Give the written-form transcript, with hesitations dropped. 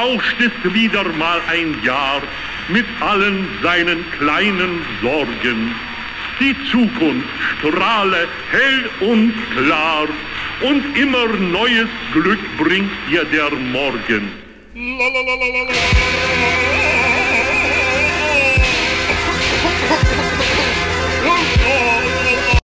rauscht es wieder mal ein Jahr mit allen seinen kleinen Sorgen. Die Zukunft strahle hell und klar und immer neues Glück bringt ihr der Morgen. La, la, la, la, la, la.